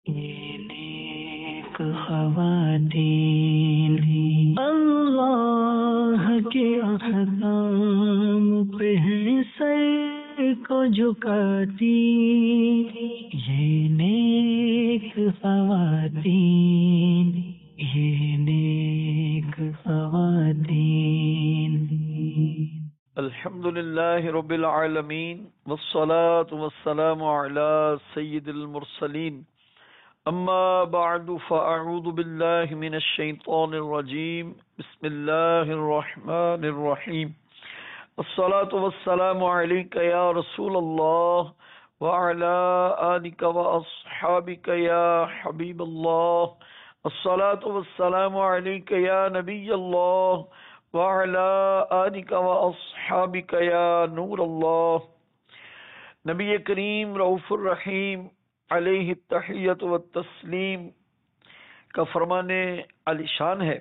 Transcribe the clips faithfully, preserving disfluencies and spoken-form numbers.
یہ نیک خواتین اللہ کے احکام پہ ہیں سر کو جھکاتی، یہ نیک خواتین، یہ نیک خواتین۔ الحمد للہ رب العالمین والصلاة والسلام علی سید المرسلین، اما بعد فاعوذ باللہ من الشیطان الرجیم، بسم اللہ الرحمن الرحیم۔ الصلاة والسلام علیک یا رسول اللہ وعلی آلک واصحابک یا حبیب اللہ۔ الصلاة والسلام علیک یا نبی اللہ وعلی آلک واصحابک یا نور اللہ۔ نبی کریم رؤوف الرحیم علیہ التحیۃ والتسلیم کا فرمان علی شان ہے،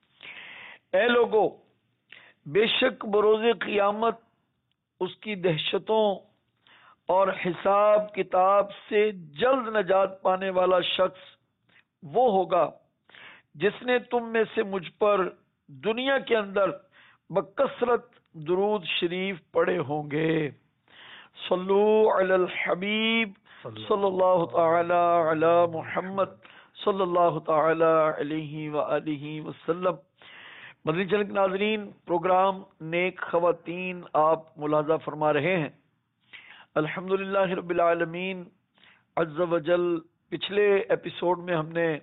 اے لوگو، بے شک بروز قیامت اس کی دہشتوں اور حساب کتاب سے جلد نجات پانے والا شخص وہ ہوگا جس نے تم میں سے مجھ پر دنیا کے اندر بکثرت درود شریف پڑھے ہوں گے۔ صلو علی الحبیب صلی اللہ تعالی علی محمد صلی اللہ تعالی علیہ وآلہ وسلم۔ مدنی چینل کے ناظرین، پروگرام نیک خواتین آپ ملاحظہ فرما رہے ہیں۔ الحمدللہ رب العالمین عز و جل، پچھلے ایپیسوڈ میں ہم نے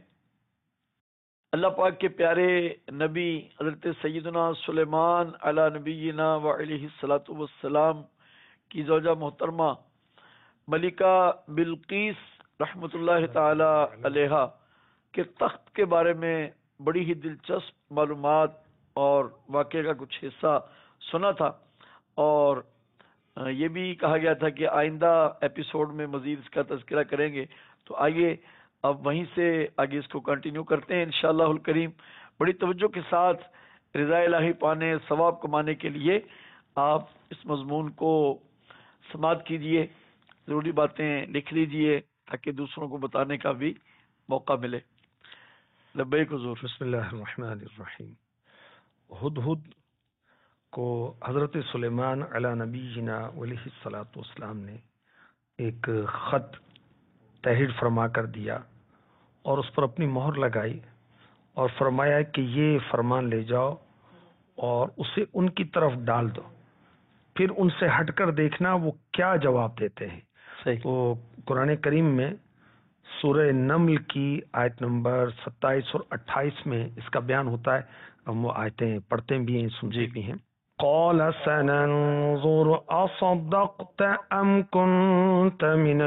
اللہ پاک کے پیارے نبی حضرت سیدنا سلیمان علی نبینا و علیہ الصلاۃ والسلام کی زوجہ محترمہ ملکہ بلقیس رحمۃ اللہ تعالی علیہا کے تخت کے بارے میں بڑی ہی دلچسپ معلومات اور واقعے کا کچھ حصہ سنا تھا، اور یہ بھی کہا گیا تھا کہ آئندہ ایپیسوڈ میں مزید اس کا تذکرہ کریں گے۔ تو آئیے اب وہیں سے آگے اس کو کنٹینیو کرتے ہیں انشاءاللہ الکریم۔ بڑی توجہ کے ساتھ رضا الہی پانے، ثواب کمانے کے لیے آپ اس مضمون کو سماعت کیجئے، ضروری باتیں لکھ لیجئے تاکہ دوسروں کو بتانے کا بھی موقع ملے۔ لبیک حضور۔ بسم اللہ الرحمن الرحیم۔ ہدہد کو حضرت سلیمان علی نبینا علیہ الصلاۃ والسلام نے ایک خط تحریر فرما کر دیا اور اس پر اپنی مہر لگائی اور فرمایا کہ یہ فرمان لے جاؤ اور اسے ان کی طرف ڈال دو، پھر ان سے ہٹ کر دیکھنا وہ کیا جواب دیتے ہیں۔ تو قرآن کریم میں سورہ نمل کی آیت نمبر ستائیس اور اٹھائیس میں اس کا بیان ہوتا ہے، ہم وہ آیتیں پڑھتے بھی ہیں، سنتے بھی ہیں۔ قال سننظر اصدقت ام كنت من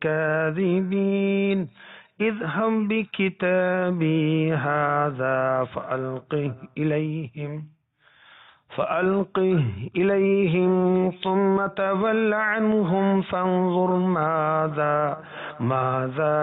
الكاذبين اذهب بكتابي هذا فألقه إليهم فألقه إليهم ثم تول عنهم فانظر ماذا ماذا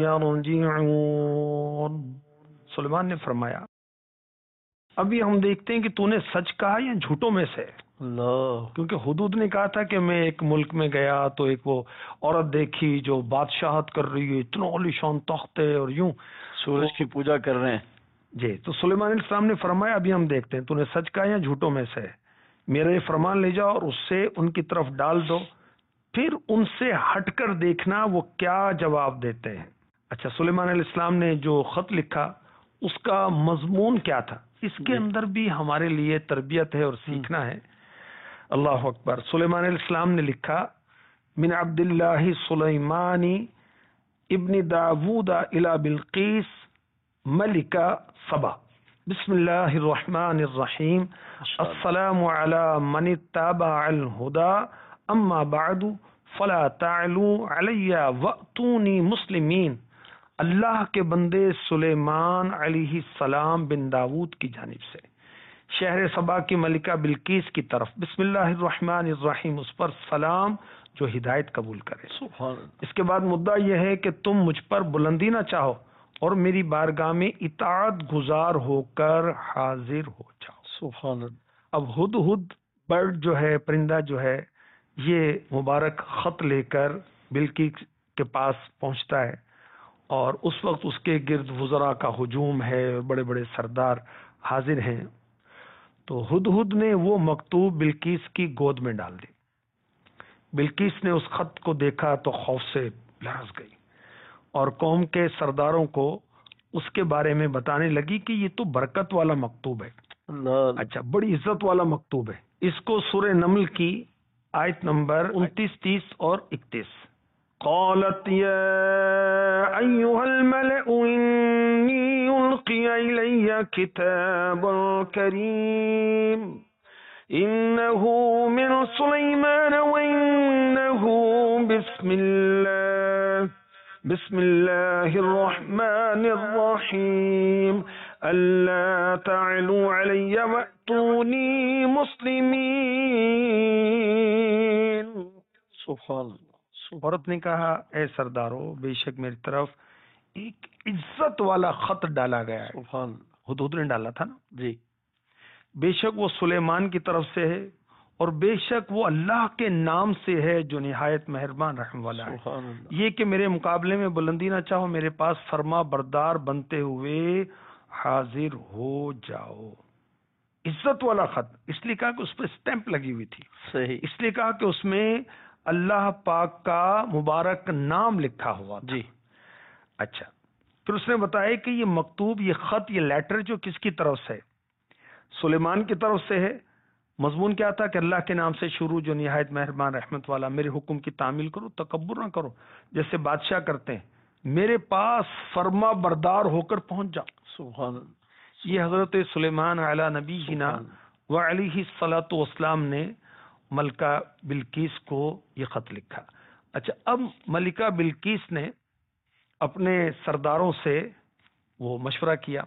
يرجعون۔ سلیمان نے فرمایا ابھی ہم دیکھتے ہیں کہ تو نے سچ کہا یا جھوٹوں میں سے۔ اللہ، کیونکہ حدود نے کہا تھا کہ میں ایک ملک میں گیا تو ایک وہ عورت دیکھی جو بادشاہت کر رہی ہے، اتنا عالیشان تخت ہے اور یوں سورج کی پوجا کر رہے ہیں۔ جی، تو سلیمان علیہ السلام نے فرمایا ابھی ہم دیکھتے ہیں تو نے سچ کہا یا جھوٹوں میں سے، میرا یہ فرمان لے جاؤ اور اس سے ان کی طرف ڈال دو، پھر ان سے ہٹ کر دیکھنا وہ کیا جواب دیتے ہیں۔ اچھا، سلیمان علیہ السلام نے جو خط لکھا اس کا مضمون کیا تھا، اس کے اندر بھی ہمارے لیے تربیت ہے اور سیکھنا ہے۔ اللہ اکبر۔ سلیمان علیہ السلام نے لکھا من عبد اللہ سلیمانی ابن داود الی بلقیس ملکہ سبا، بسم اللہ الرحمن الرحیم، السلام علی من اتبع الہدی اما بعد فلا تعلوا علی واتونی مسلمین۔ اللہ کے بندے سلیمان علیہ السلام بن داود کی جانب سے شہر سبا کی ملکہ بلقیس کی طرف، بسم اللہ الرحمن الرحیم، اس پر سلام جو ہدایت قبول کرے۔ سبحان۔ اس کے بعد مدعا یہ ہے کہ تم مجھ پر بلندی نہ چاہو اور میری بارگاہ میں اطاعت گزار ہو کر حاضر ہو جاؤ۔ سبحان۔ اب ہدہد برڈ جو ہے، پرندہ جو ہے، یہ مبارک خط لے کر بلقیس کے پاس پہنچتا ہے اور اس وقت اس کے گرد وزراء کا ہجوم ہے، بڑے بڑے سردار حاضر ہیں. تو ہدہد نے وہ مکتوب بلقیس کی گود میں ڈال دی. بلقیس نے اس خط کو دیکھا تو خوف سے لرز گئی اور قوم کے سرداروں کو اس کے بارے میں بتانے لگی کہ یہ تو برکت والا مکتوب ہے. اللہ اچھا، بڑی عزت والا مکتوب ہے. اس کو سورہ نمل کی آیت نمبر انتیس، تیس اور اکتیس. قالت یا ایھا الملأ انی القی الی کتاب کریم انہ من سلیمان وانہ بسم اللہ بسم اللہ الرحمن الرحیم اللہ تعلوا علی وأتونی مسلمین. سبحان اللہ. عورت نے کہا اے سردارو، بے شک میری طرف ایک عزت والا خط ڈالا گیا ہے. سبحان اللہ. ہدہد نے ڈالا تھا نا. جی. بے شک وہ سلیمان کی طرف سے ہے اور بے شک وہ اللہ کے نام سے ہے جو نہایت مہربان رحم والا ہے. سبحان اللہ. یہ کہ میرے مقابلے میں بلندی نہ چاہو، میرے پاس فرما بردار بنتے ہوئے حاضر ہو جاؤ. عزت والا خط، اس لیے کہا کہ اس پہ اسٹیمپ لگی ہوئی تھی. صحیح. اس لیے کہا کہ اس میں اللہ پاک کا مبارک نام لکھا ہوا تھا. جی. اچھا، پھر اس نے بتایا کہ یہ مکتوب، یہ خط، یہ لیٹر جو کس کی طرف سے ہے؟ سلیمان کی طرف سے ہے. مضمون کیا تھا کہ اللہ کے نام سے شروع جو نہایت مہربان رحمت والا، میرے حکم کی تعمیل کرو، تکبر نہ کرو جیسے بادشاہ کرتے ہیں، میرے پاس فرما بردار ہو کر پہنچ جاؤ. سبحان اللہ. یہ حضرت سلیمان علی نبی جنا و علیہ الصلاۃ والسلام نے ملکہ بلقیس کو یہ خط لکھا. اچھا، اب ملکہ بلقیس نے اپنے سرداروں سے وہ مشورہ کیا.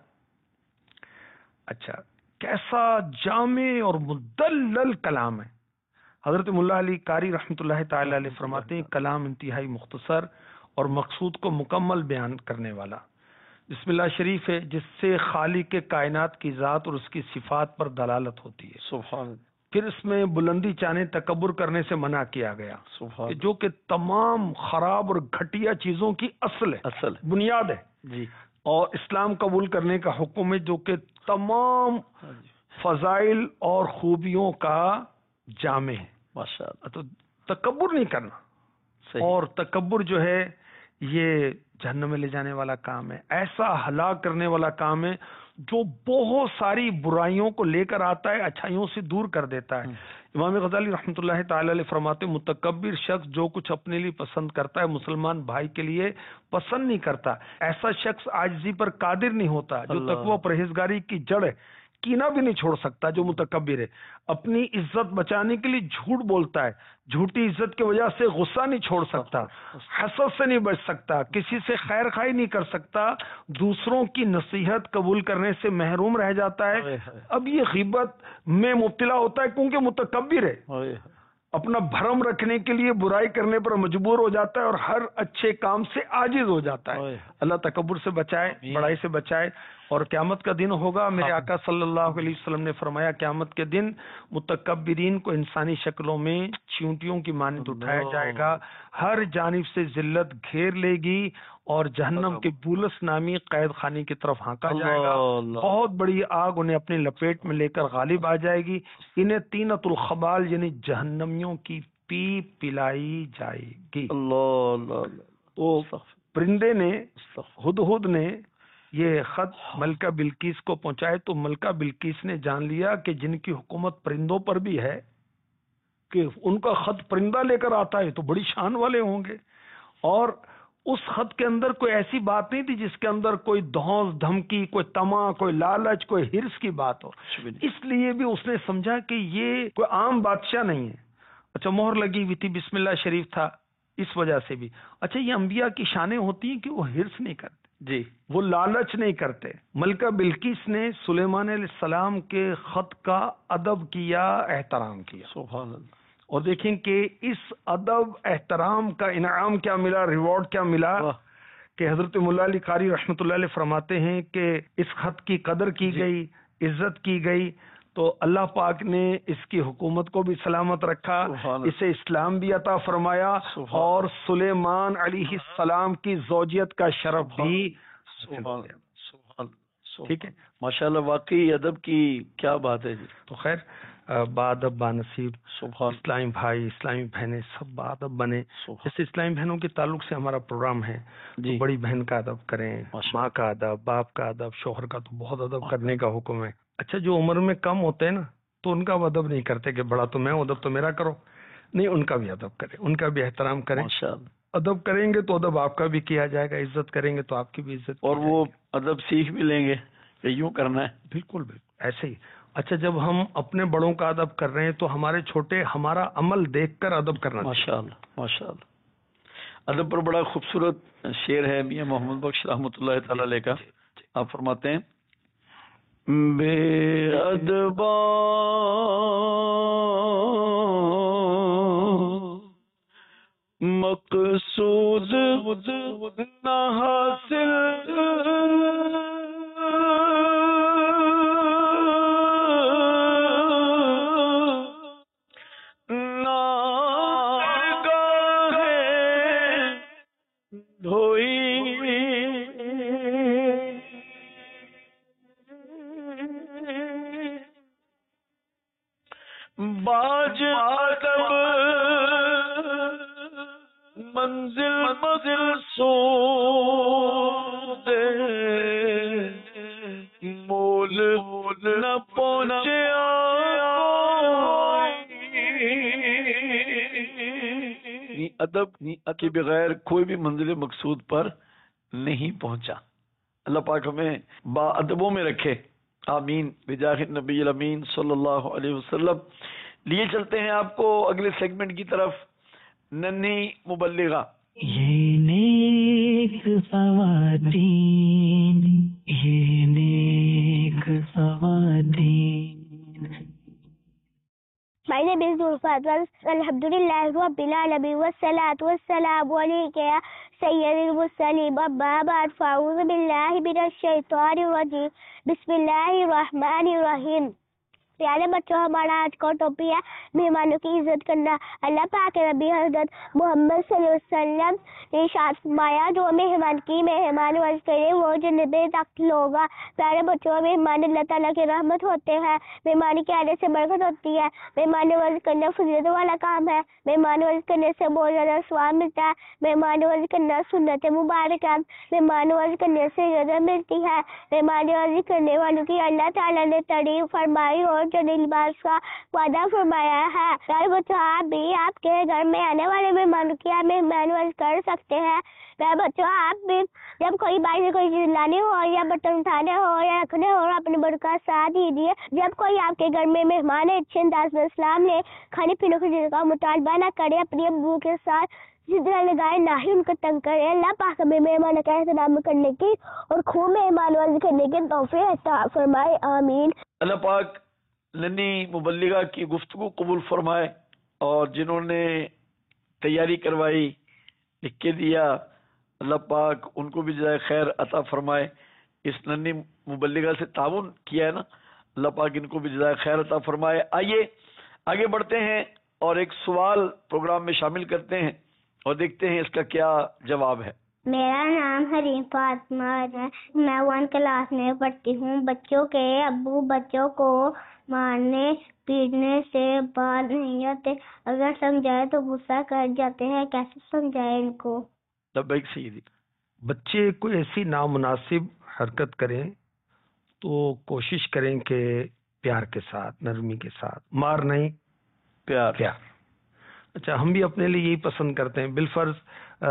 اچھا، کیسا جامع اور مدلل کلام ہے. حضرت ملا علی قاری رحمۃ اللہ تعالی علیہ فرماتے ہیں کلام انتہائی مختصر اور مقصود کو مکمل بیان کرنے والا. بسم اللہ شریف ہے جس سے خالق کائنات کی ذات اور اس کی صفات پر دلالت ہوتی ہے. سبحان اللہ. پھر اس میں بلندی چاہنے، تکبر کرنے سے منع کیا گیا، سبحان جو کہ تمام خراب اور گھٹیا چیزوں کی اصل ہے، اصل. بنیاد ہے. جی. اور اسلام قبول کرنے کا حکم ہے جو کہ تمام فضائل اور خوبیوں کا جامع ہے. ماشاء اللہ. تو تکبر نہیں کرنا. صحیح. اور تکبر جو ہے یہ جہنم میں لے جانے والا کام ہے، ایسا ہلاک کرنے والا کام ہے جو بہت ساری برائیوں کو لے کر آتا ہے، اچھائیوں سے دور کر دیتا ہے. امام غزالی رحمۃ اللہ تعالی علیہ فرماتے متکبر شخص جو کچھ اپنے لیے پسند کرتا ہے مسلمان بھائی کے لیے پسند نہیں کرتا. ایسا شخص عاجزی پر قادر نہیں ہوتا. جو تقوی پرہیزگاری کی جڑ ہے، کینہ بھی نہیں چھوڑ سکتا. جو متکبر ہے اپنی عزت بچانے کے لیے جھوٹ بولتا ہے، جھوٹی عزت کی وجہ سے غصہ نہیں چھوڑ سکتا، حسد سے نہیں بچ سکتا، کسی سے خیر خواہی نہیں کر سکتا، دوسروں کی نصیحت قبول کرنے سے محروم رہ جاتا ہے. اب یہ غیبت میں مبتلا ہوتا ہے کیونکہ متکبر ہے، اپنا بھرم رکھنے کے لیے برائی کرنے پر مجبور ہو جاتا ہے اور ہر اچھے کام سے عاجز ہو جاتا ہے. اللہ تکبر سے بچائے، بڑائی سے بچائے. اور قیامت کا دن ہوگا، میرے آقا صلی اللہ علیہ وسلم نے فرمایا قیامت کے دن متکبرین کو انسانی شکلوں میں چیونٹیوں کی مانند اٹھایا جائے گا، ہر جانب سے ذلت گھیر لے گی اور جہنم کے بولس نامی قید خانے کی طرف ہانکا جائے گا. بہت بڑی آگ انہیں اپنی لپیٹ میں لے کر غالب آ جائے گی. انہیں طینۃ الخبال یعنی جہنمیوں کی پی پلائی جائے گی. تو پرندے نے، ہدہد نے یہ خط ملکہ بلقیس کو پہنچائے تو ملکہ بلقیس نے جان لیا کہ جن کی حکومت پرندوں پر بھی ہے کہ ان کا خط پرندہ لے کر آتا ہے تو بڑی شان والے ہوں گے. اور اس خط کے اندر کوئی ایسی بات نہیں تھی جس کے اندر کوئی دھونس دھمکی، کوئی طمع، کوئی لالچ، کوئی ہرس کی بات ہو. اس لیے بھی اس نے سمجھا کہ یہ کوئی عام بادشاہ نہیں ہے. اچھا، مہر لگی ہوئی تھی، بسم اللہ شریف تھا، اس وجہ سے بھی. اچھا، یہ انبیاء کی شانیں ہوتی ہیں کہ وہ ہرس نہیں کرتے، جی وہ لالچ نہیں کرتے. ملکہ بلقیس نے سلیمان علیہ السلام کے خط کا ادب کیا، احترام کیا. سبحان اللہ. اور دیکھیں کہ اس ادب احترام کا انعام کیا ملا، ریوارڈ کیا ملا کہ حضرت مولا علی قاری رحمۃ اللہ علیہ فرماتے ہیں کہ اس خط کی قدر کی گئی، عزت کی گئی. تو اللہ پاک نے اس کی حکومت کو بھی سلامت رکھا، اسے اسلام بھی عطا فرمایا، اور سلیمان علیہ السلام کی زوجیت کا شرف بھی، ٹھیک ہے ماشاء اللہ، واقعی ادب کی کیا بات ہے جی. تو خیر بادب بانصیب اسلامی بھائی اسلامی بہنیں سب بادب بنے. جیسے اسلامی بہنوں کے تعلق سے ہمارا پروگرام ہے، تو بڑی بہن کا ادب کریں، ماں کا ادب، باپ کا ادب، شوہر کا تو بہت ادب کرنے کا حکم ہے. اچھا جو عمر میں کم ہوتے ہیں نا تو ان کا ادب نہیں کرتے کہ بڑا تو میں ہوں ادب تو میرا کرو، نہیں، ان کا بھی ادب کریں، ان کا بھی احترام کریں. ادب کریں گے تو ادب آپ کا بھی کیا جائے گا، عزت کریں گے تو آپ کی بھی عزت، اور وہ ادب سیکھ بھی لیں گے کہ یوں کرنا ہے. بالکل بالکل ایسے ہی. اچھا جب ہم اپنے بڑوں کا ادب کر رہے ہیں تو ہمارے چھوٹے ہمارا عمل دیکھ کر ادب کرنا. ماشاء اللہ ماشاء اللہ. ادب پر بڑا خوبصورت شعر ہے میاں محمد بخش رحمۃ اللہ تعالی علیہ کا. آپ فرماتے ہیں بے ادبا مقصود نہ حاصل باج ادب منزل منزل سو دے مول نہ پہنچے ادب کے بغیر کوئی بھی منزل مقصود پر نہیں پہنچا. اللہ پاک ہمیں با ادبوں میں رکھے، آمین بجاہ النبی الامین صلی اللہ علیہ وسلم. لیے چلتے ہیں آپ کو اگلے سیگمنٹ کی طرف. ننھی مبلغہ. یہ نیک خواتین، یہ نیک خواتین. My name is Nurfat. Alhamdulillah Rabbil Alamin wassalatu wassalamu alayka ya sayyidil mursalin. Amma ba'd, fa'udhu billahi minash shaitanir rajim. Bismillahir rahmanir rahim. پیارے بچوں، ہمارا آج کا ٹاپک ہے مہمانوں کی عزت کرنا. اللہ پاک نبی حضرت محمد صلی اللہ علیہ وسلم نے ارشاد فرمایا جو مہمان کی مہمان نوازی کرے وہ جنت میں داخل ہوگا. پیارے بچوں، مہمان اللہ تعالیٰ کی رحمت ہوتے ہیں، مہمانی کے آنے سے برکت ہوتی ہے. مہمان نوازی کرنا فضیلت والا کام ہے. مہمان نوازی کرنے سے بہت زیادہ ثواب ملتا ہے. مہمان نوازی کرنا سنت مبارک ہے. مہمان نوازی کرنے سے عزت ملتی ہے. مہمان نوازی کرنے والوں کی اللہ تعالیٰ نے تعریف فرمائی اور جلیل باز کا وعدہ فرمایا ہے. پیارے بچوں، آپ بھی آپ کے گھر میں آنے والے مہمانوں کی آپ مہمان نوازی کر سکتے ہیں. پیارے بچوں، آپ بھی جب کوئی باہر سے کوئی چیز لانی ہو یا برتن اٹھانے ہو یا رکھنے ہو اپنے بڑوں کا ساتھ دیجیے. جب کوئی آپ کے گھر میں مہمان ہے اچھے انداز میں اسلام نے کھانے پینے کی چیزوں کا مطالبہ نہ کرے، اپنی ابو کے ساتھ جتنا لگائے نہ ہی ان کو تنگ کرے. اللہ پاک ہمیں مہمانوں کا احترام کرنے کی اور خوب مہمان نوازی کرنے کے توفیق عطا فرمائے، آمین. اللہ پاک ننھی مبلغہ کی گفتگو قبول فرمائے، اور جنہوں نے تیاری کروائی، لکھ کے دیا، اللہ پاک ان کو بھی جزائے خیر عطا فرمائے. اس ننھی مبلغہ سے تعاون کیا ہے نا، اللہ پاک ان کو بھی جزائے خیر عطا فرمائے. آئیے آگے بڑھتے ہیں اور ایک سوال پروگرام میں شامل کرتے ہیں اور دیکھتے ہیں اس کا کیا جواب ہے. میرا نام حریم فاطمہ ہے، میں ون کلاس میں پڑھتی ہوں. بچوں کے ابو بچوں کو مارنے پیٹنے سے باز نہیں آتے، اگر سمجھائے تو غصہ کر جاتے ہیں، کیسے سمجھائے ان کو؟ لبیک سیدی. بچے کوئی ایسی نامناسب حرکت کریں تو کوشش کریں کہ پیار کے ساتھ، نرمی کے ساتھ، مار نہیں، پیار پیار. اچھا ہم بھی اپنے لیے یہی پسند کرتے ہیں. بالفرض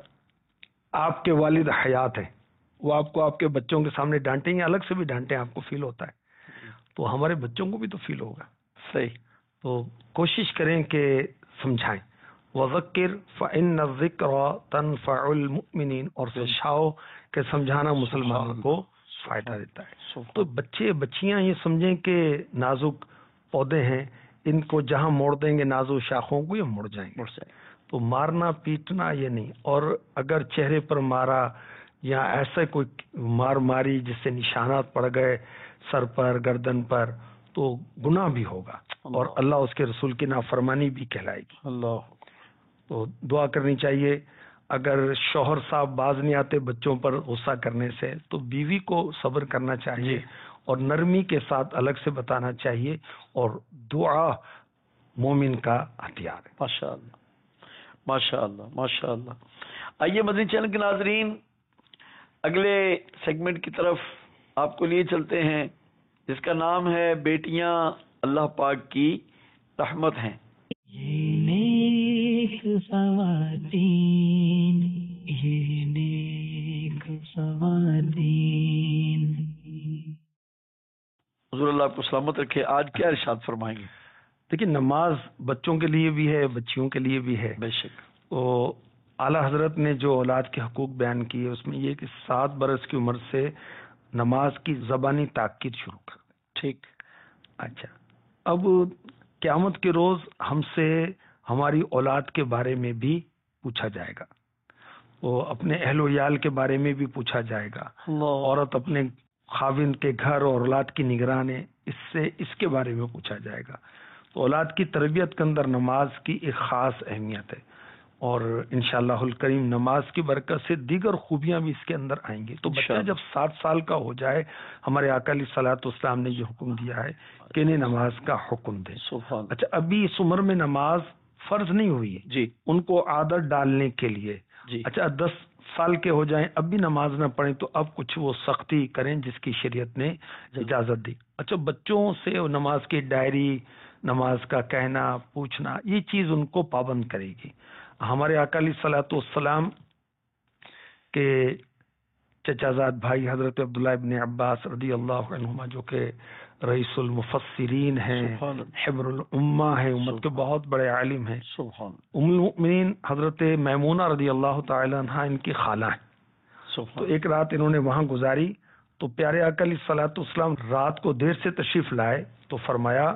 آپ کے والد حیات ہیں، وہ آپ کو آپ کے بچوں کے سامنے ڈانٹیں گے، الگ سے بھی ڈانٹیں، آپ کو فیل ہوتا ہے، تو ہمارے بچوں کو بھی تو فیل ہوگا. صحیح. تو کوشش کریں کہ سمجھائیں. وذکر فإن الذکر تنفع المؤمنین، اور سمجھاؤ کہ سمجھانا مسلمانوں کو فائدہ دیتا ہے. تو بچے بچیاں یہ سمجھیں کہ نازک پودے ہیں، ان کو جہاں موڑ دیں گے نازک شاخوں کو یہ مڑ جائیں گے. تو مارنا پیٹنا یہ نہیں. اور اگر چہرے پر مارا یا ایسا کوئی مار ماری جس سے نشانات پڑ گئے سر پر، گردن پر، تو گناہ بھی ہوگا اور اللہ اس کے رسول کی نافرمانی بھی کہلائے گی. اللہ. تو دعا کرنی چاہیے. اگر شوہر صاحب باز نہیں آتے بچوں پر غصہ کرنے سے تو بیوی کو صبر کرنا چاہیے اور نرمی کے ساتھ الگ سے بتانا چاہیے, اور دعا مومن کا ہتھیار ہے. ماشاء اللہ ماشاء اللہ ماشاء اللہ. آئیے مدنی چینل کے ناظرین اگلے سیگمنٹ کی طرف آپ کو لیے چلتے ہیں جس کا نام ہے بیٹیاں اللہ پاک کی رحمت ہیں. یہ نیک خواتین، یہ نیک خواتین. حضور اللہ آپ کو سلامت رکھے. آج کیا ارشاد فرمائیں گے؟ دیکھیے نماز بچوں کے لیے بھی ہے بچیوں کے لیے بھی ہے. بے شک. تو اعلیٰ حضرت نے جو اولاد کے حقوق بیان کیے اس میں یہ کہ سات برس کی عمر سے نماز کی زبانی تاکید شروع کر دیں. ٹھیک. اچھا اب قیامت کے روز ہم سے ہماری اولاد کے بارے میں بھی پوچھا جائے گا, وہ اپنے اہل و عیال کے بارے میں بھی پوچھا جائے گا. عورت اپنے خاوند کے گھر اور اولاد کی نگران ہے, اس سے اس کے بارے میں پوچھا جائے گا. تو اولاد کی تربیت کے اندر نماز کی ایک خاص اہمیت ہے, اور انشاءاللہ الکریم نماز کی برکت سے دیگر خوبیاں بھی اس کے اندر آئیں گی. تو بچہ جب سات سال کا ہو جائے ہمارے آقا علیہ الصلوۃ والسلام نے یہ حکم دیا ہے کہ انہیں نماز کا حکم دیں. اچھا ابھی اس عمر میں نماز فرض نہیں ہوئی ہے جی, ان کو عادت ڈالنے کے لیے. جی. اچھا دس سال کے ہو جائیں اب بھی نماز نہ پڑھیں تو اب کچھ وہ سختی کریں جس کی شریعت نے اجازت دی. اچھا بچوں سے نماز کی ڈائری, نماز کا کہنا پوچھنا, یہ چیز ان کو پابند کرے گی. ہمارے آقا علیہ الصلوۃ والسلام کے چچا زاد بھائی حضرت عبداللہ ابن عباس رضی اللہ عنہما جو کہ رئیس المفسرین ہیں, حبر الامہ ہیں, امت کے بہت بڑے عالم ہیں. ام المؤمنین حضرت میمونہ رضی اللہ تعالی عنہا ان کی خالہ ہیں. تو ایک رات انہوں نے وہاں گزاری تو پیارے آقا علیہ الصلوۃ والسلام رات کو دیر سے تشریف لائے تو فرمایا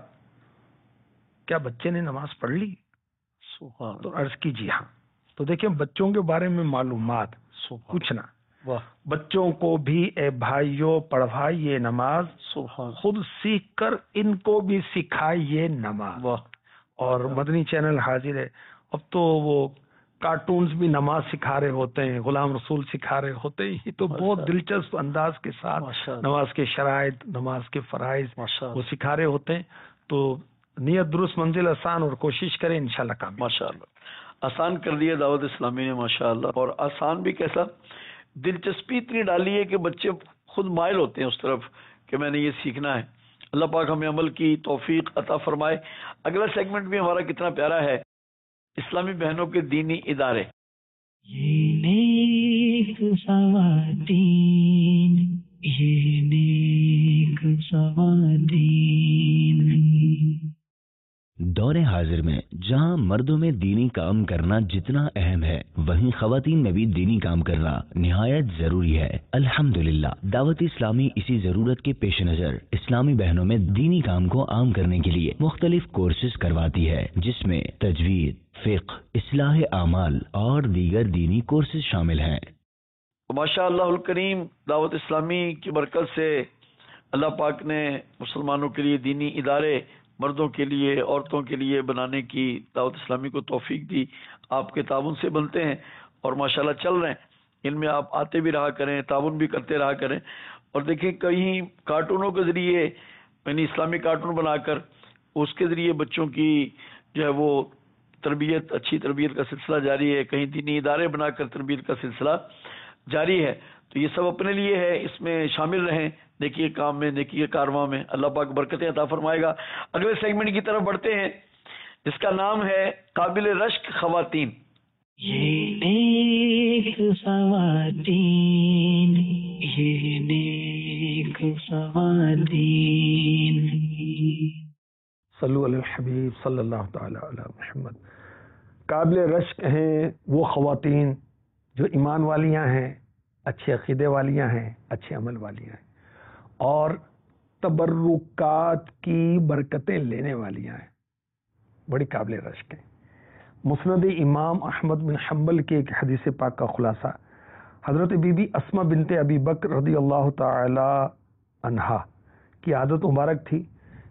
کیا بچے نے نماز پڑھ لی؟ تو عرض کی جی ہاں. تو دیکھیں بچوں کے بارے میں معلومات پوچھنا, بچوں کو بھی اے بھائیوں پڑھائیے نماز, خود سیکھ کر ان کو بھی سکھائیے نماز. اور مدنی چینل حاضر ہے, اب تو وہ کارٹونز بھی نماز سکھا رہے ہوتے ہیں, غلام رسول سکھا رہے ہوتے ہیں. یہ تو بہت دلچسپ انداز کے ساتھ نماز کے شرائط, نماز کے فرائض وہ سکھا رہے ہوتے ہیں. تو نیت درست منزل آسان, اور کوشش کریں انشاءاللہ کامیاب. ماشاءاللہ آسان کر دیا دعوت اسلامی نے ماشاءاللہ, اور آسان بھی کیسا, دلچسپی اتنی ڈالی ہے کہ بچے خود مائل ہوتے ہیں اس طرف کہ میں نے یہ سیکھنا ہے. اللہ پاک ہمیں عمل کی توفیق عطا فرمائے. اگلا سیگمنٹ بھی ہمارا کتنا پیارا ہے, اسلامی بہنوں کے دینی ادارے. یہ نیک خواتین، یہ نیک خواتین. دور حاضر میں جہاں مردوں میں دینی کام کرنا جتنا اہم ہے وہیں خواتین میں بھی دینی کام کرنا نہایت ضروری ہے. الحمدللہ دعوت اسلامی اسی ضرورت کے پیش نظر اسلامی بہنوں میں دینی کام کو عام کرنے کے لیے مختلف کورسز کرواتی ہے جس میں تجوید، فقہ، اصلاح اعمال اور دیگر دینی کورسز شامل ہیں. ماشاء اللہ الکریم دعوت اسلامی کی برکت سے اللہ پاک نے مسلمانوں کے لیے دینی ادارے مردوں کے لیے عورتوں کے لیے بنانے کی دعوت اسلامی کو توفیق دی. آپ کے تعاون سے بنتے ہیں اور ماشاءاللہ چل رہے ہیں. ان میں آپ آتے بھی رہا کریں, تعاون بھی کرتے رہا کریں. اور دیکھیں کہیں کارٹونوں کے ذریعے یعنی اسلامی کارٹون بنا کر اس کے ذریعے بچوں کی جو ہے وہ تربیت, اچھی تربیت کا سلسلہ جاری ہے. کہیں دینی ادارے بنا کر تربیت کا سلسلہ جاری ہے. تو یہ سب اپنے لیے ہے, اس میں شامل رہیں نیکی کے کام میں, نیکی کے کارواں میں. اللہ پاک برکتیں عطا فرمائے گا. اگلے سیگمنٹ کی طرف بڑھتے ہیں جس کا نام ہے قابل رشک خواتین. یہ نیک خواتین، یہ نیک خواتین. صلو علی الحبیب صلی اللہ تعالی علی محمد. قابل رشک ہیں وہ خواتین جو ایمان والیاں ہیں, اچھے عقیدے والیاں ہیں, اچھے عمل والیاں ہیں, اور تبرکات کی برکتیں لینے والیاں ہیں, بڑی قابل رشک ہیں. مسند امام احمد بن حنبل کے ایک حدیث پاک کا خلاصہ, حضرت بی بی اسما بنت ابی بکر رضی اللہ تعالی عنہا کی عادت مبارک تھی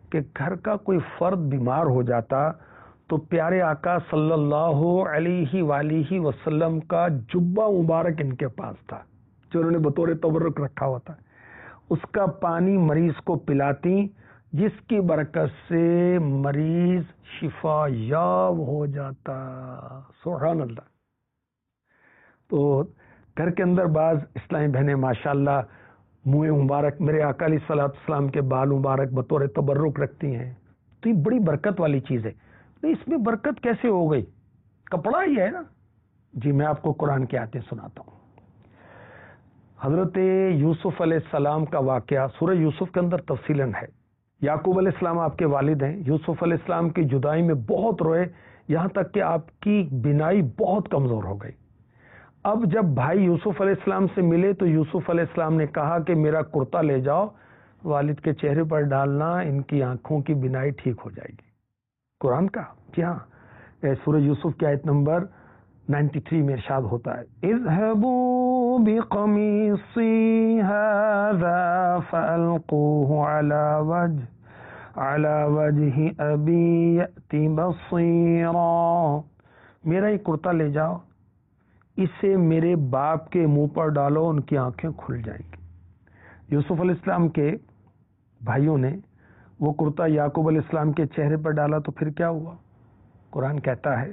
کہ گھر کا کوئی فرد بیمار ہو جاتا تو پیارے آقا صلی اللہ علیہ وآلہ وسلم کا جبہ مبارک ان کے پاس تھا جو انہوں نے بطور تبرک رکھا ہوا تھا، اس کا پانی مریض کو پلاتی، جس کی برکت سے مریض شفا یاب ہو جاتا. سبحان اللہ. تو گھر کے اندر بعض اسلامی بہنیں ماشاءاللہ منہ مبارک میرے آقا علیہ الصلوۃ والسلام کے بال مبارک بطور تبرک رکھتی ہیں، تو یہ بڑی برکت والی چیز ہے. اس میں برکت کیسے ہو گئی؟ کپڑا ہی ہے نا. جی میں آپ کو قرآن کی آیتیں سناتا ہوں. حضرت یوسف علیہ السلام کا واقعہ سورہ یوسف کے اندر تفصیلاً ہے. یعقوب علیہ السلام آپ کے والد ہیں. یوسف علیہ السلام کی جدائی میں بہت روئے، یہاں تک کہ آپ کی بینائی بہت کمزور ہو گئی. اب جب بھائی یوسف علیہ السلام سے ملے تو یوسف علیہ السلام نے کہا کہ میرا کرتا لے جاؤ، والد کے چہرے پر ڈالنا، ان کی آنکھوں کی بینائی ٹھیک ہو جائے گی. قرآن کا جی ہاں سورہ یوسف کی آیت نمبر ترانوے میں ارشاد ہوتا ہے اذهبوا بقميصي هذا فألقوه على وجه على وجه أبي يأتي بصيرا. میرا یہ کرتا لے جاؤ، اسے میرے باپ کے منہ پر ڈالو، ان کی آنکھیں کھل جائیں گی. یوسف علیہ السلام کے بھائیوں نے وہ کرتا یعقوب علیہ السلام کے چہرے پر ڈالا تو پھر کیا ہوا؟ قرآن کہتا ہے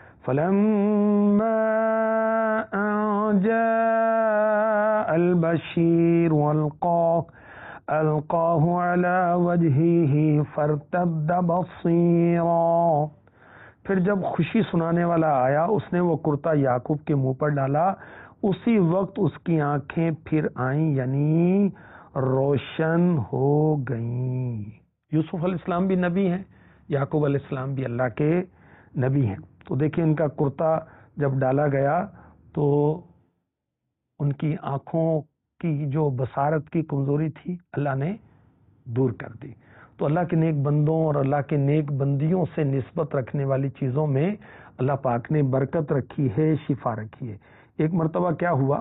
فَلَمَّا جَاءَ الْبَشِيرُ أَلْقَاهُ عَلَى وَجْهِهِ فَارْتَدَّ بَصِيرًا. پھر جب خوشی سنانے والا آیا، اس نے وہ کرتا یعقوب کے منہ پر ڈالا، اسی وقت اس کی آنکھیں پھر آئیں، یعنی روشن ہو گئیں. یوسف علیہ السلام بھی نبی ہیں، یعقوب علیہ السلام بھی اللہ کے نبی ہیں. تو دیکھیں ان کا کرتا جب ڈالا گیا تو ان کی آنکھوں کی جو بصارت کی کمزوری تھی اللہ نے دور کر دی. تو اللہ کے نیک بندوں اور اللہ کے نیک بندیوں سے نسبت رکھنے والی چیزوں میں اللہ پاک نے برکت رکھی ہے، شفا رکھی ہے. ایک مرتبہ کیا ہوا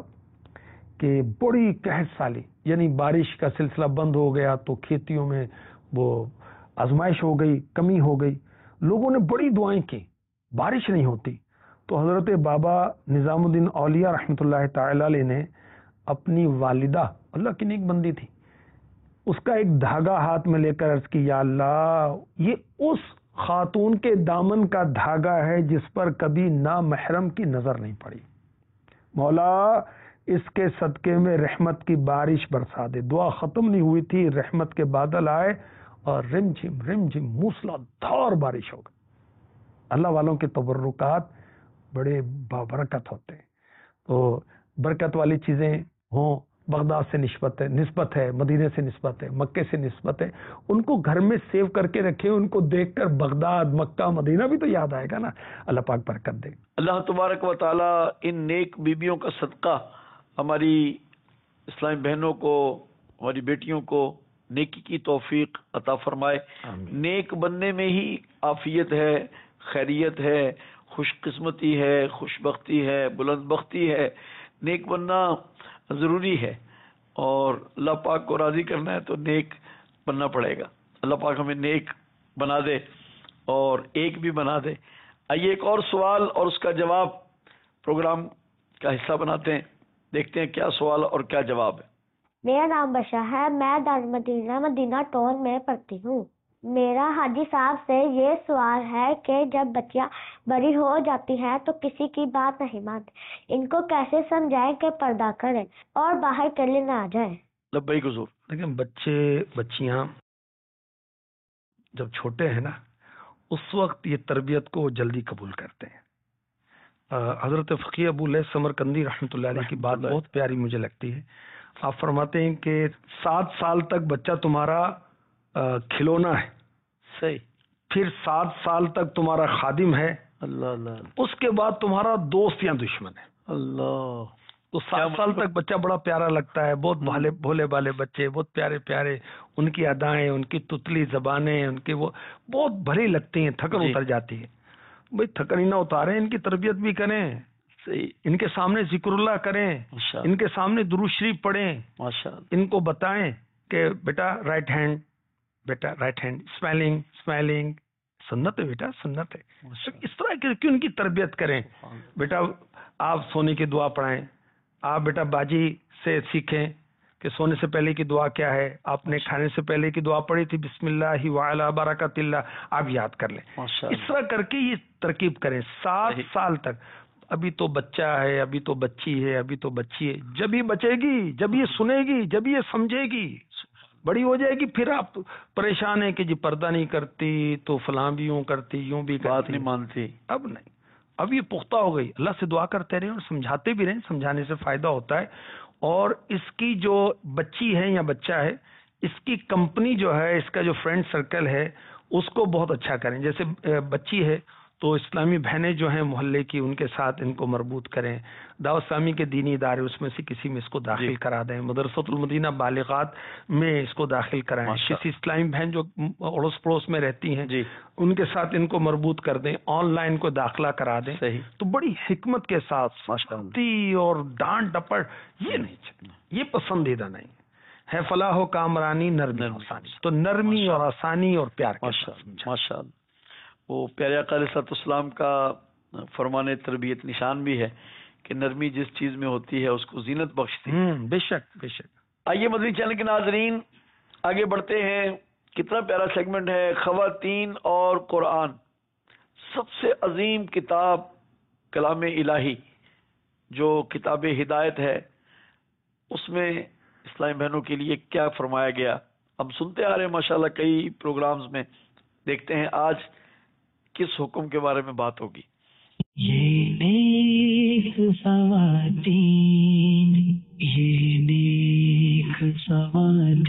کہ بڑی قحط سالی، یعنی بارش کا سلسلہ بند ہو گیا تو کھیتیوں میں وہ آزمائش ہو گئی، کمی ہو گئی. لوگوں نے بڑی دعائیں کی، بارش نہیں ہوتی. تو حضرت بابا نظام الدین اولیاء رحمۃ اللہ تعالی علیہ نے اپنی والدہ، اللہ کی نیک بندی تھی، اس کا ایک دھاگا ہاتھ میں لے کر عرض کی یا اللہ یہ اس خاتون کے دامن کا دھاگا ہے جس پر کبھی نامحرم کی نظر نہیں پڑی، مولا اس کے صدقے میں رحمت کی بارش برسا دے. دعا ختم نہیں ہوئی تھی، رحمت کے بادل آئے اور رم جھم رم جھم موسلا دھار بارش ہو گئی. اللہ والوں کے تبرکات بڑے بابرکت ہوتے ہیں. تو برکت والی چیزیں ہوں، بغداد سے نسبت ہے نسبت ہے مدینے سے نسبت ہے، مکے سے نسبت ہے، ان کو گھر میں سیو کر کے رکھیں، ان کو دیکھ کر بغداد مکہ مدینہ بھی تو یاد آئے گا نا. اللہ پاک برکت دے. اللہ تبارک و تعالی ان نیک بیبیوں کا صدقہ ہماری اسلامی بہنوں کو، ہماری بیٹیوں کو نیکی کی توفیق عطا فرمائے. نیک بننے میں ہی عافیت ہے، خیریت ہے، خوش قسمتی ہے، خوش بختی ہے، بلند بختی ہے. نیک بننا ضروری ہے اور اللہ پاک کو راضی کرنا ہے تو نیک بننا پڑے گا. اللہ پاک ہمیں نیک بنا دے اور ایک بھی بنا دے. آئیے ایک اور سوال اور اس کا جواب پروگرام کا حصہ بناتے ہیں، دیکھتے ہیں کیا سوال اور کیا جواب ہے. میرا نام بشا ہے، میں دارالمدینہ مدینہ ٹون میں پڑھتی ہوں. میرا حاجی صاحب سے یہ سوال ہے کہ جب بچیاں بڑی ہو جاتی ہیں تو کسی کی بات نہیں مانتی، ان کو کیسے سمجھائیں کہ پردہ کریں اور باہر کلے نہ آ جائیں؟ لبیک حضور. لیکن بچے بچیاں جب چھوٹے ہیں نا اس وقت یہ تربیت کو جلدی قبول کرتے ہیں. حضرت فقیہ ابو لیث سمرقندی رحمۃ اللہ علیہ کی بات بہت پیاری مجھے لگتی ہے. آپ فرماتے ہیں کہ سات سال تک بچہ تمہارا کھلونا ہے، صحیح، پھر سات سال تک تمہارا خادم ہے، اللہ اللہ، اس کے بعد تمہارا دوست یا دشمن ہے. اللہ. تو سات سال تک بچہ بڑا پیارا لگتا ہے، بہت بھالے بھولے بالے بچے، بہت پیارے پیارے، ان کی ادائیں، ان کی تتلی زبانیں، ان کی وہ بہت بھلی لگتی ہیں، تھکن جی. اتر جاتی ہے. بھائی تھکن ہی نہ اتاریں، ان کی تربیت بھی کریں، صحیح، ان کے سامنے ذکر اللہ کریں، ماشاءاللہ، ان کے سامنے درود شریف پڑھیں، ماشاءاللہ، ان کو بتائیں کہ بیٹا رائٹ ہینڈ بیٹا رائٹ ہینڈ اسمائلنگ اسمائلنگ سنت ہے بیٹا سنت ہے. تو اس طرح کی ان کی تربیت کریں. بیٹا آپ سونے کی دعا پڑھائیں, آپ بیٹا باجی سے سیکھیں کہ سونے سے پہلے کی دعا کیا ہے. آپ نے کھانے سے پہلے کی دعا پڑھی تھی بسم اللہ وعلی برکات اللہ, آپ یاد کر لیں. اس طرح کر کے یہ ترکیب کریں سات سال تک. ابھی تو بچہ ہے, ابھی تو بچی ہے, ابھی تو بچی ہے, جب یہ بچے گی, جب یہ سنے گی, جب یہ سمجھے گی, بڑی ہو جائے گی, پھر آپ پریشان ہیں کہ جی پردہ نہیں کرتی تو فلاں بھی یوں کرتی, یوں بھی کرتی, بات نہیں مانتی. اب نہیں, اب یہ پختہ ہو گئی. اللہ سے دعا کرتے رہیں اور سمجھاتے بھی رہیں, سمجھانے سے فائدہ ہوتا ہے. اور اس کی جو بچی ہے یا بچہ ہے, اس کی کمپنی جو ہے, اس کا جو فرینڈ سرکل ہے, اس کو بہت اچھا کریں. جیسے بچی ہے تو اسلامی بہنیں جو ہیں محلے کی, ان کے ساتھ ان کو مربوط کریں. دعوت اسلامی کے دینی ادارے, اس میں سے کسی میں اس کو داخل جی. کرا دیں. مدرسۃ المدینہ بالغات میں اس کو داخل کرائیں. کسی اسلامی بہن جو اڑوس پڑوس میں رہتی ہیں جی. ان کے ساتھ ان کو مربوط کر دیں, آن لائن کو داخلہ کرا دیں. صحیح. تو بڑی حکمت کے ساتھ سختی اور ڈانٹ ڈپٹ یہ نہیں چاہیے, یہ پسندیدہ نہیں ہے. فلاح و کامرانی نرمی اور آسانی, تو نرمی اور آسانی اور پیار کے ساتھ. ماشاء اللہ. وہ پیارے آقا علیہ الصلوۃ والسلام کا فرمان تربیت نشان بھی ہے کہ نرمی جس چیز میں ہوتی ہے اس کو زینت بخشتی ہے. بے شک بے شک. آئیے مدنی چینل کے ناظرین آگے بڑھتے ہیں. کتنا پیارا سیگمنٹ ہے, خواتین اور قرآن. سب سے عظیم کتاب کلام الہی جو کتاب ہدایت ہے, اس میں اسلامی بہنوں کے لیے کیا فرمایا گیا ہم سنتے آ رہے ہیں ماشاءاللہ کئی پروگرامز میں. دیکھتے ہیں آج کس حکم کے بارے میں بات ہوگی. یہ نیک خواتین, یہ نیک خواتین.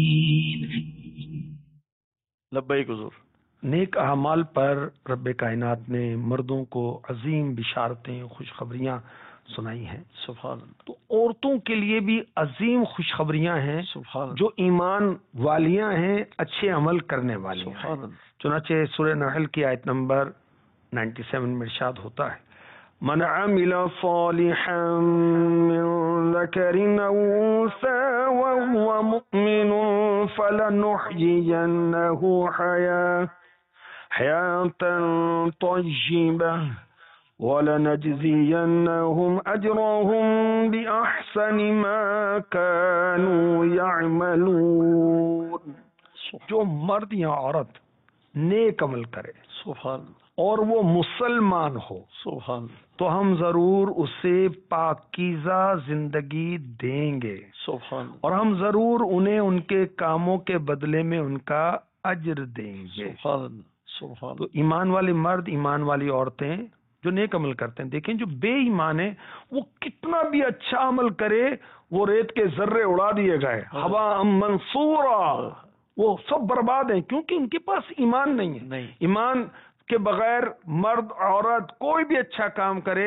لبیک حضور. نیک اعمال پر رب کائنات نے مردوں کو عظیم بشارتیں, خوشخبریاں سنائی ہیں. سبحان اللہ. تو عورتوں کے لیے بھی عظیم خوشخبریاں ہیں. سبحان اللہ. جو ایمان والیاں ہیں, اچھے عمل کرنے والی ہیں. سبحان اللہ. چنانچہ سورہ نحل کی آیت نمبر سینتاسی میں ارشاد ہوتا ہے, من عمل صالحا من ذکر او انثى وهو مؤمن فلنحيينه حياة حياة طيبة وَلَنَجْزِيَنَّهُمْ أَجْرَهُمْ بِأَحْسَنِ مَا كَانُوا يَعْمَلُونَ. جو مرد یا عورت نیک عمل کرے سبحان اور وہ مسلمان ہو, سبحان تو ہم ضرور اسے پاکیزہ زندگی دیں گے. سبحان. اور ہم ضرور انہیں ان کے کاموں کے بدلے میں ان کا اجر دیں گے. سبحان سبحان. تو ایمان والے مرد, ایمان والی عورتیں جو نیک عمل کرتے ہیں, دیکھیں جو بے ایمان ہے وہ کتنا بھی اچھا عمل کرے وہ ریت کے ذرے اڑا دیے گئے, ہوا منصورا, وہ سب برباد ہیں کیونکہ ان کے پاس ایمان نہیں ہے. نہیں. ایمان کے بغیر مرد عورت کوئی بھی اچھا کام کرے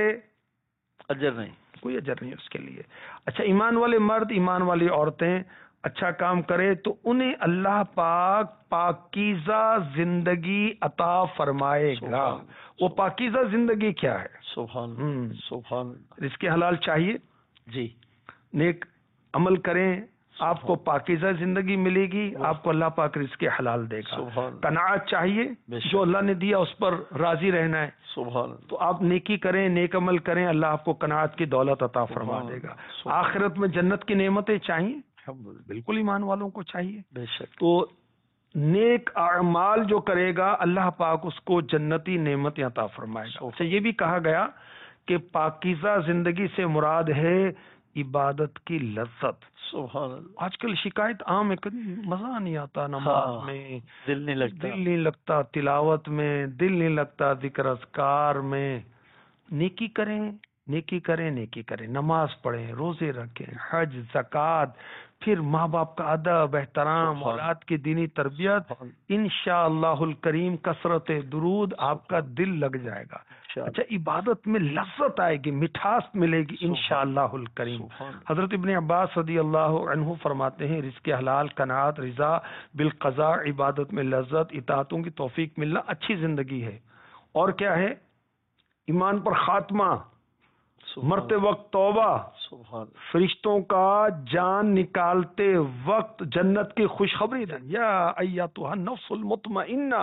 اجر نہیں, کوئی اجر نہیں اس کے لیے. اچھا ایمان والے مرد, ایمان والی عورتیں اچھا کام کرے تو انہیں اللہ پاک پاکیزہ زندگی عطا فرمائے گا. وہ پاکیزہ زندگی کیا ہے؟ سبحان سبحان. رزق حلال چاہیے جی, نیک عمل کریں, آپ کو پاکیزہ زندگی ملے گی, آپ کو اللہ پاک رزق حلال دے گا. قناعت چاہیے, جو اللہ نے دیا اس پر راضی رہنا ہے. سبحان. تو آپ نیکی کریں, نیک عمل کریں, اللہ آپ کو قناعت کی دولت عطا فرما دے گا. آخرت میں جنت کی نعمتیں چاہیے, بالکل ایمان والوں کو چاہیے. بے شک. تو نیک اعمال جو کرے گا اللہ پاک اس کو جنتی نعمتیں عطا فرمائے گا. اچھا یہ بھی کہا گیا کہ پاکیزہ زندگی سے مراد ہے عبادت کی لذت. سبحان اللہ. آج کل شکایت عام ہے, مزہ نہیں آتا نماز میں, دل نہیں لگتا, دل نہیں لگتا تلاوت میں, دل نہیں لگتا ذکر اذکار میں. نیکی کریں, نیکی کریں, نیکی کریں, نماز پڑھیں, روزے رکھیں, حج, زکوٰۃ, پھر ماں باپ کا ادب, احترام, اولاد کی دینی تربیت, انشاءاللہ الکریم کثرت درود, آپ کا دل لگ جائے گا. اچھا عبادت میں لذت آئے گی, مٹھاس ملے گی انشاءاللہ الکریم. حضرت ابن عباس رضی اللہ عنہ فرماتے ہیں رزق حلال, قناعت, رضا بالقضاء, عبادت میں لذت, اطاعتوں کی توفیق ملنا اچھی زندگی ہے. اور کیا ہے؟ ایمان پر خاتمہ, مرتے وقت توبہ، سبحان فرشتوں کا جان نکالتے وقت جنت کی خوشخبری دیں، یا ایتھا النفس المطمئنہ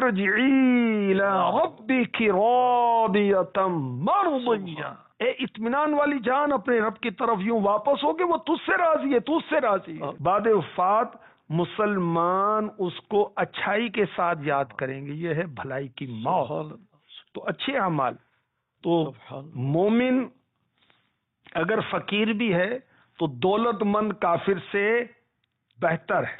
ارجعی الی ربک راضیۃ مرضیہ، اے اطمینان والی جان اپنے رب کی طرف یوں واپس ہو کہ وہ تجھ سے راضی ہے، تجھ سے راضی ہے۔ بعد وفات مسلمان اس کو اچھائی کے ساتھ یاد کریں گے، یہ ہے بھلائی کی موت۔ تو اچھے اعمال، تو مومن اگر فقیر بھی ہے تو دولت مند کافر سے بہتر ہے،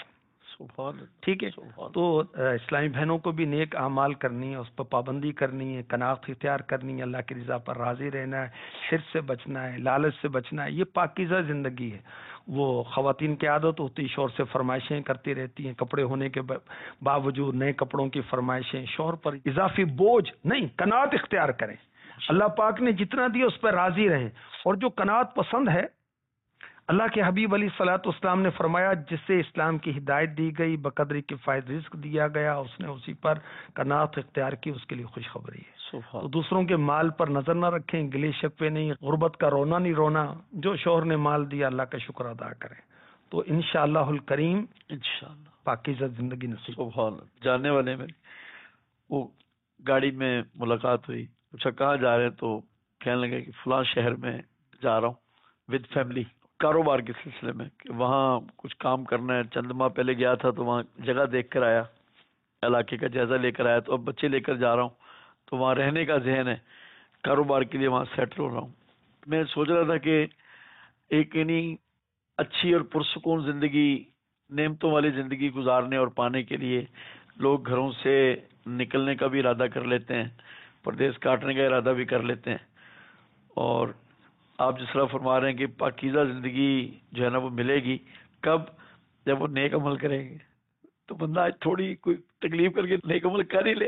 ٹھیک ہے۔ تو اسلامی بہنوں کو بھی نیک اعمال کرنی ہے، اس پر پابندی کرنی ہے، قناعت اختیار کرنی ہے، اللہ کی رضا پر راضی رہنا ہے، شرک سے بچنا ہے، لالچ سے بچنا ہے، یہ پاکیزہ زندگی ہے۔ وہ خواتین کی عادت ہوتی شوہر سے فرمائشیں کرتی رہتی ہیں، کپڑے ہونے کے باوجود نئے کپڑوں کی فرمائشیں، شوہر پر اضافی بوجھ نہیں، قناعت اختیار کریں، اللہ پاک نے جتنا دیا اس پر راضی رہیں۔ اور جو قناعت پسند ہے، اللہ کے حبیب علیہ الصلوۃ والسلام نے فرمایا جسے اسلام کی ہدایت دی گئی، بقدر کفایت رزق دیا گیا، اس نے اسی پر قناعت اختیار کی، اس کے لیے خوشخبری ہے۔ تو دوسروں کے مال پر نظر نہ رکھیں، گلے شکوے نہیں، غربت کا رونا نہیں رونا، جو شوہر نے مال دیا اللہ کا شکر ادا کریں، تو انشاءاللہ الکریم انشاءاللہ پاکیزہ زندگی نصیب۔ سبحان اللہ۔ جانے والے میں وہ گاڑی میں ملاقات ہوئی، پوچھا کہاں جا رہے ہیں، تو کہنے لگے کہ فلاں شہر میں جا رہا ہوں ود فیملی، کاروبار کے سلسلے میں، کہ وہاں کچھ کام کرنا ہے۔ چند ماہ پہلے گیا تھا تو وہاں جگہ دیکھ کر آیا، علاقے کا جائزہ لے کر آیا، تو اب بچے لے کر جا رہا ہوں، تو وہاں رہنے کا ذہن ہے، کاروبار کے لیے وہاں سیٹل ہو رہا ہوں۔ میں سوچ رہا تھا کہ ایک یعنی اچھی اور پرسکون زندگی، نعمتوں والی زندگی گزارنے اور پانے کے لیے لوگ گھروں سے نکلنے کا بھی ارادہ کر لیتے ہیں، پردیس کاٹنے کا ارادہ بھی کر لیتے ہیں، اور آپ جس طرح فرما رہے ہیں کہ پاکیزہ زندگی جو ہے نا وہ ملے گی کب؟ جب وہ نیک عمل کریں گے۔ تو بندہ آج تھوڑی کوئی تکلیف کر کے نیک عمل کر ہی لے،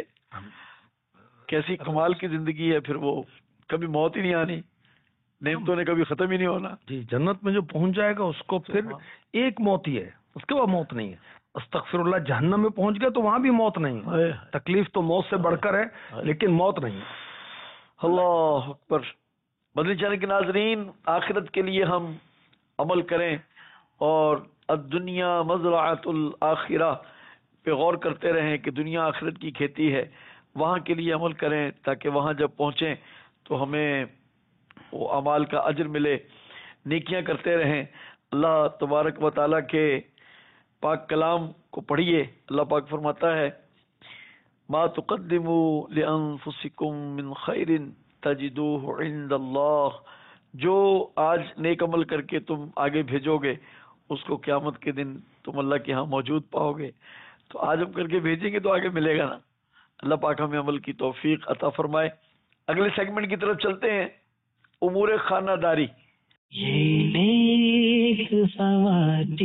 کیسی کمال کی زندگی ہے، پھر وہ کبھی موت ہی نہیں آنی، نعمتوں نے کبھی ختم ہی نہیں ہونا۔ جی، جنت میں جو پہنچ جائے گا اس کو پھر ایک موت ہی ہے، اس کے بعد موت نہیں ہے۔ استغفر اللہ، جہنم میں پہنچ گیا تو وہاں بھی موت نہیں ہے، تکلیف تو موت سے بڑھ کر ہے لیکن موت نہیں ہے۔ اللہ اکبر۔ مدنی چینل کے ناظرین، آخرت کے لیے ہم عمل کریں اور الدنیا مزرعۃ الآخرہ پہ غور کرتے رہیں کہ دنیا آخرت کی کھیتی ہے، وہاں کے لیے عمل کریں تاکہ وہاں جب پہنچیں تو ہمیں وہ اعمال کا اجر ملے، نیکیاں کرتے رہیں۔ اللہ تبارک و تعالیٰ کے پاک کلام کو پڑھیے، اللہ پاک فرماتا ہے ما تقدموا لانفسکم من خیر تجدوہ عند اللہ، جو آج نیک عمل کر کے تم آگے بھیجو گے اس کو قیامت کے دن تم اللہ کے ہاں موجود پاؤ گے۔ تو آج ہم کر کے بھیجیں گے تو آگے ملے گا نا۔ اللہ پاک ہمیں عمل کی توفیق عطا فرمائے۔ اگلے سیگمنٹ کی طرف چلتے ہیں، امور خانہ داری۔ یہ نیک سواتین،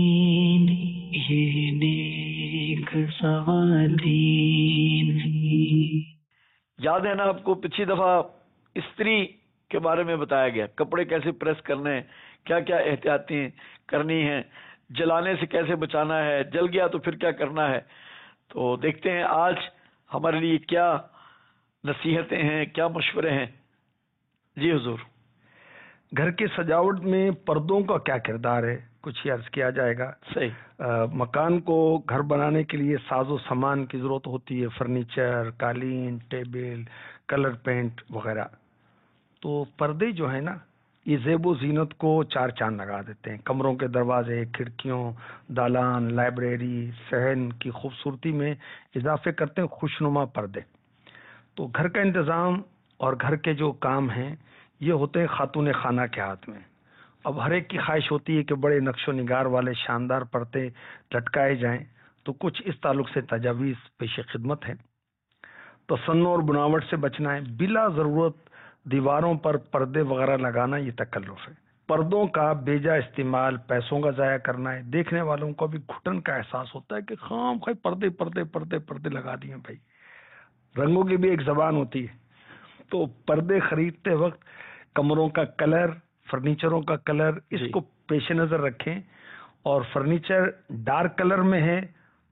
یہ نیک سواتین۔ یاد ہے نا آپ کو پچھلی دفعہ استری کے بارے میں بتایا گیا، کپڑے کیسے پریس کرنے ہیں، کیا کیا احتیاطیں کرنی ہیں، جلانے سے کیسے بچانا ہے، جل گیا تو پھر کیا کرنا ہے۔ تو دیکھتے ہیں آج ہمارے لیے کیا نصیحتیں ہیں، کیا مشورے ہیں۔ جی حضور۔ گھر کی سجاوٹ میں پردوں کا کیا کردار ہے، کچھ عرض کیا جائے گا۔ صحیح۔ مکان کو گھر بنانے کے لیے ساز و سامان کی ضرورت ہوتی ہے، فرنیچر، قالین، ٹیبل، کلر پینٹ وغیرہ۔ تو پردے جو ہیں نا یہ زیب و زینت کو چار چاند لگا دیتے ہیں، کمروں کے دروازے، کھڑکیوں، دالان، لائبریری، صحن کی خوبصورتی میں اضافے کرتے ہیں خوشنما پردے۔ تو گھر کا انتظام اور گھر کے جو کام ہیں یہ ہوتے ہیں خاتون خانہ کے ہاتھ میں۔ اب ہر ایک کی خواہش ہوتی ہے کہ بڑے نقش و نگار والے شاندار پردے لٹکائے جائیں، تو کچھ اس تعلق سے تجاویز پیش خدمت ہے۔ تصنع اور بناوٹ سے بچنا ہے، بلا ضرورت دیواروں پر پردے وغیرہ لگانا یہ تکلف ہے۔ پردوں کا بیجا استعمال پیسوں کا ضائع کرنا ہے۔ دیکھنے والوں کو بھی گھٹن کا احساس ہوتا ہے کہ خام خواہ پردے پردے پردے پردے لگا دیے بھائی۔ رنگوں کی بھی ایک زبان ہوتی ہے، تو پردے خریدتے وقت کمروں کا کلر، فرنیچروں کا کلر، اس کو پیش نظر رکھیں، اور فرنیچر ڈارک کلر میں ہے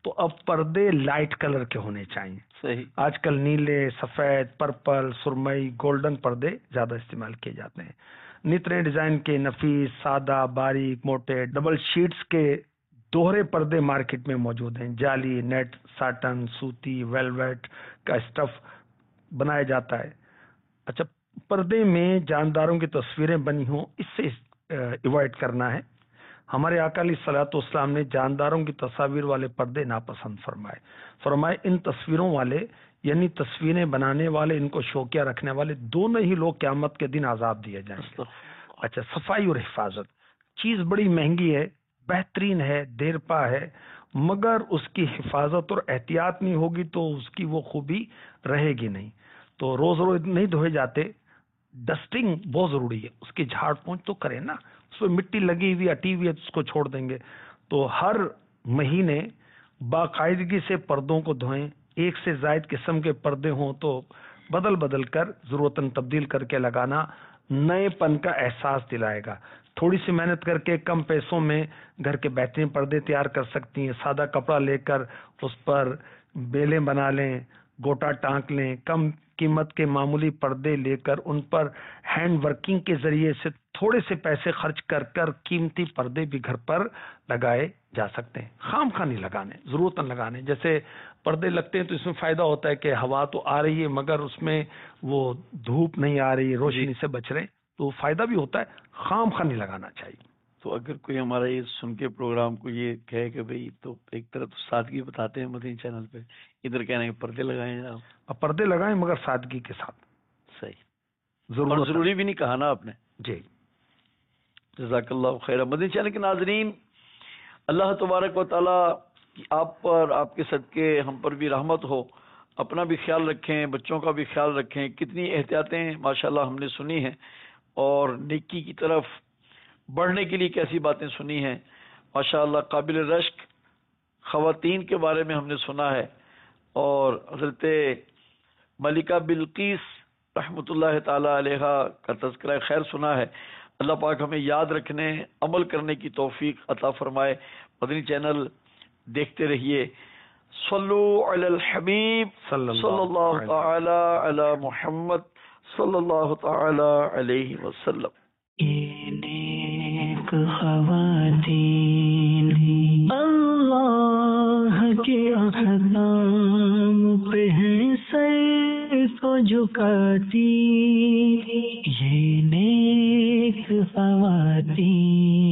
تو اب پردے لائٹ کلر کے ہونے چاہیے. صحیح. آج کل نیلے، سفید، پرپل، سرمئی، گولڈن پردے زیادہ استعمال کیے جاتے ہیں. نترے ڈیزائن کے نفیس، سادہ، باریک، موٹے ڈبل شیٹس کے دوہرے پردے مارکیٹ میں موجود ہیں. جالی، نیٹ، ساٹن، سوتی، ویلویٹ کا اسٹف بنایا جاتا ہے. اچھا، پردے میں جانداروں کی تصویریں بنی ہوں، اس سے ایوائڈ کرنا ہے. ہمارے آقا علیہ الصلوۃ والسلام نے جانداروں کی تصاویر والے پردے ناپسند فرمائے. فرمائے ان تصویروں والے یعنی تصویریں بنانے والے، ان کو شوقیہ رکھنے والے دونوں ہی لوگ قیامت کے دن عذاب دیے جائیں گے. اچھا، صفائی اور حفاظت چیز بڑی مہنگی ہے، بہترین ہے، دیر پا ہے، مگر اس کی حفاظت اور احتیاط نہیں ہوگی تو اس کی وہ خوبی رہے گی نہیں. تو روز روز نہیں دھوئے جاتے. ڈسٹنگ بہت ضروری ہے، اس کی جھاڑ پونچھ تو کریں نا. اس پہ مٹی لگی ہوئی اٹی ہوئی ہے اس کو چھوڑ دیں گے. تو ہر مہینے باقاعدگی سے پردوں کو دھوئیں. ایک سے زائد قسم کے پردے ہوں تو بدل بدل کر ضرورتاً تبدیل کر کے لگانا نئے پن کا احساس دلائے گا. تھوڑی سی محنت کر کے کم پیسوں میں گھر کے بہترین پردے تیار کر سکتی ہیں. سادہ کپڑا لے کر اس پر بیلیں بنا لیں، گوٹا ٹانک لیں. کم قیمت کے معمولی پردے لے کر ان پر ہینڈ ورکنگ کے ذریعے سے تھوڑے سے پیسے خرچ کر کر قیمتی پردے بھی گھر پر لگائے جا سکتے ہیں. خام خواہ نہیں لگانے، ضرورتاً لگانے. جیسے پردے لگتے ہیں تو اس میں فائدہ ہوتا ہے کہ ہوا تو آ رہی ہے مگر اس میں وہ دھوپ نہیں آ رہی، روشنی سے بچ رہے، تو فائدہ بھی ہوتا ہے. خام خواہ نہیں لگانا چاہیے. تو اگر کوئی ہمارا یہ سن کے پروگرام کو یہ کہے کہ بھئی تو ایک طرح تو سادگی بتاتے ہیں مدنی چینل پہ، ادھر کہنے کہ پردے لگائیں جناب. اب پردے لگائیں مگر سادگی کے ساتھ. صحیح. ضرور اور ضروری بھی نہیں کہا نا آپ نے. جی جزاک اللہ خیر. مدنی چینل کے ناظرین، اللہ تبارک و تعالی آپ پر، آپ کے صدقے ہم پر بھی رحمت ہو. اپنا بھی خیال رکھیں، بچوں کا بھی خیال رکھیں. کتنی احتیاطیں ماشاءاللہ ہم نے سنی ہیں، اور نیکی کی طرف بڑھنے کے لیے کیسی باتیں سنی ہیں ماشاءاللہ. قابل رشک خواتین کے بارے میں ہم نے سنا ہے، اور حضرت ملکہ بلقیس رحمۃ اللہ تعالی علیہ کا تذکرہ خیر سنا ہے. اللہ پاک ہمیں یاد رکھنے، عمل کرنے کی توفیق عطا فرمائے. مدنی چینل دیکھتے رہیے. صلو علی الحبیب صلی اللہ تعالی علی محمد صلی اللہ تعالی علیہ وسلم. یہ نیک خواتین اللہ کے احکام پہ ہیں سر کو جھکاتی. یہ نیک خواتین